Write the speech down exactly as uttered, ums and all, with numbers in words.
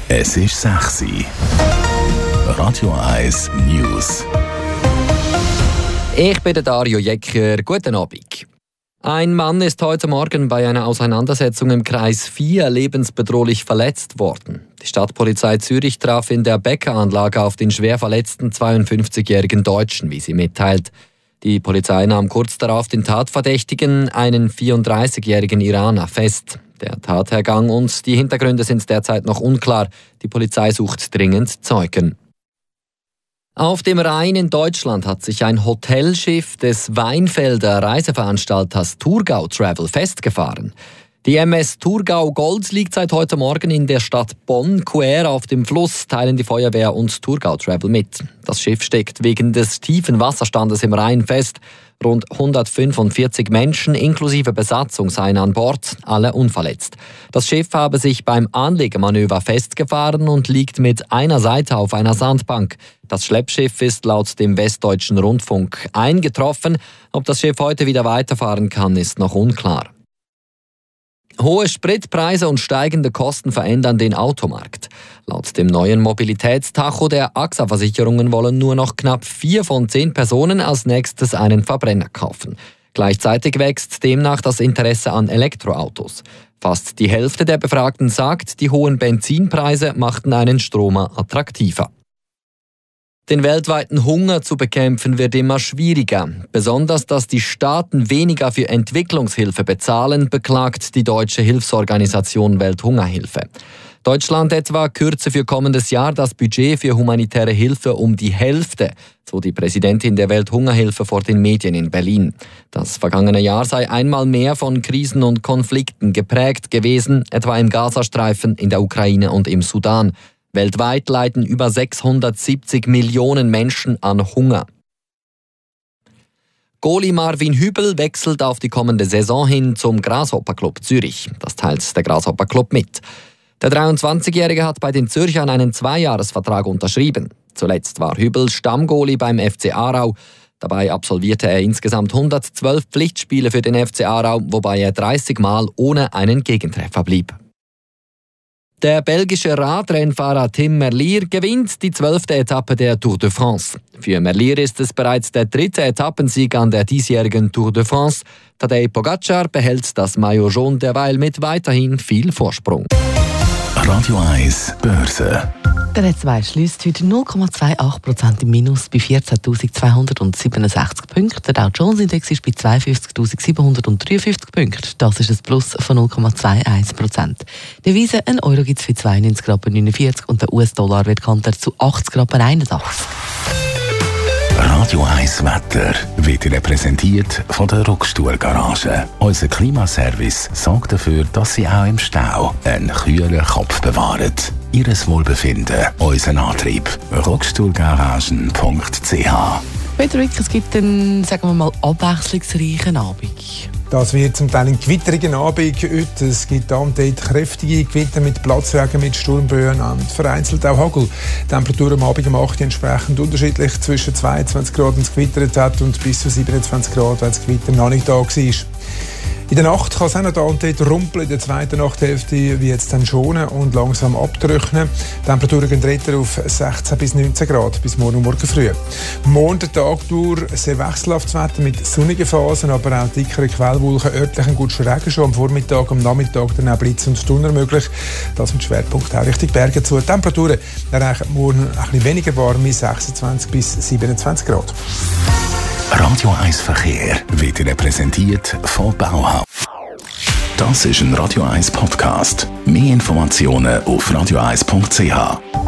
Es ist sechs Uhr. Radio eins News. Ich bin der Dario Jecker. Guten Abend. Ein Mann ist heute Morgen bei einer Auseinandersetzung im Kreis vier lebensbedrohlich verletzt worden. Die Stadtpolizei Zürich traf in der Bäckeranlage auf den schwer verletzten zweiundfünfzigjährigen Deutschen, wie sie mitteilt. Die Polizei nahm kurz darauf den Tatverdächtigen, einen vierunddreißigjährigen Iraner, fest. Der Tathergang und die Hintergründe sind derzeit noch unklar. Die Polizei sucht dringend Zeugen. Auf dem Rhein in Deutschland hat sich ein Hotelschiff des Weinfelder Reiseveranstalters Thurgau Travel festgefahren. Die M S Thurgau Gold liegt seit heute Morgen in der Stadt Bonn. Quer auf dem Fluss teilen die Feuerwehr und Thurgau Travel mit. Das Schiff steckt wegen des tiefen Wasserstandes im Rhein fest. Rund hundertfünfundvierzig Menschen inklusive Besatzung seien an Bord, alle unverletzt. Das Schiff habe sich beim Anlegemanöver festgefahren und liegt mit einer Seite auf einer Sandbank. Das Schleppschiff ist laut dem Westdeutschen Rundfunk eingetroffen. Ob das Schiff heute wieder weiterfahren kann, ist noch unklar. Hohe Spritpreise und steigende Kosten verändern den Automarkt. Laut dem neuen Mobilitätstacho der A X A-Versicherungen wollen nur noch knapp vier von zehn Personen als nächstes einen Verbrenner kaufen. Gleichzeitig wächst demnach das Interesse an Elektroautos. Fast die Hälfte der Befragten sagt, die hohen Benzinpreise machten einen Stromer attraktiver. Den weltweiten Hunger zu bekämpfen wird immer schwieriger. Besonders, dass die Staaten weniger für Entwicklungshilfe bezahlen, beklagt die deutsche Hilfsorganisation Welthungerhilfe. Deutschland etwa kürze für kommendes Jahr das Budget für humanitäre Hilfe um die Hälfte, so die Präsidentin der Welthungerhilfe vor den Medien in Berlin. Das vergangene Jahr sei einmal mehr von Krisen und Konflikten geprägt gewesen, etwa im Gazastreifen, in der Ukraine und im Sudan. Weltweit leiden über sechshundertsiebzig Millionen Menschen an Hunger. Goalie Marvin Hübel wechselt auf die kommende Saison hin zum Grasshopper Club Zürich. Das teilt der Grasshopper Club mit. Der dreiundzwanzigjährige hat bei den Zürchern einen Zweijahresvertrag unterschrieben. Zuletzt war Hübel Stammgoalie beim F C Aarau. Dabei absolvierte er insgesamt hundertzwölf Pflichtspiele für den F C Aarau, wobei er dreißig Mal ohne einen Gegentreffer blieb. Der belgische Radrennfahrer Tim Merlier gewinnt die zwölfte Etappe der Tour de France. Für Merlier ist es bereits der dritte Etappensieg an der diesjährigen Tour de France. Tadej Pogacar behält das Maillot jaune derweil mit weiterhin viel Vorsprung. Radio eins Börse. Der E zwei schließt heute null Komma achtundzwanzig Prozent im Minus bei vierzehntausendzweihundertsiebenundsechzig Punkten. Der Dow Jones Index ist bei zweiundfünfzigtausendsiebenhundertdreiundfünfzig Punkten. Das ist ein Plus von null Komma einundzwanzig Prozent. Die Devise, ein Euro gibt es für zweiundneunzig Rappen neunundvierzig und der U S-Dollar wird gehandelt zu achtzig Rappen einundachtzig. Radio eins Wetter wird Ihnen präsentiert von der Rockstuhl Garage. Unser Klimaservice sorgt dafür, dass Sie auch im Stau einen kühlen Kopf bewahren. Ihres Wohlbefinden, unser Antrieb. rockstuhlgaragen punkt c h. Peter Wick, es gibt einen, sagen wir mal, abwechslungsreichen Abend. Das wird zum Teil ein gewitterigen Abend heute. Es gibt da und dort kräftige Gewitter mit Platzregen, mit Sturmböen und vereinzelt auch Hagel. Die Temperatur am Abend um acht Uhr entsprechend unterschiedlich. Zwischen zweiundzwanzig Grad, wenn es gewittert hat, und bis zu siebenundzwanzig Grad, wenn das Gewitter noch nicht da war. In der Nacht kann es auch noch da und dort rumpeln. In der zweiten Nachthälfte wird es dann schonen und langsam abtrocknen. Die Temperaturen gehen weiter auf sechzehn bis neunzehn Grad bis morgen Morgen früh. Morgen der Tag durch sehr wechselhaftes Wetter mit sonnigen Phasen, aber auch dickere Quellwolken, örtlich ein guter Regen schon am Vormittag, am Nachmittag dann auch Blitz und Donner möglich. Das mit Schwerpunkt auch Richtung Berge zu. Die Temperaturen erreichen morgen ein bisschen weniger warm, sechsundzwanzig bis siebenundzwanzig Grad. Radio eins Verkehr wird Ihnen präsentiert von Bauhaus. Das ist ein Radio eins Podcast. Mehr Informationen auf radio eins punkt c h.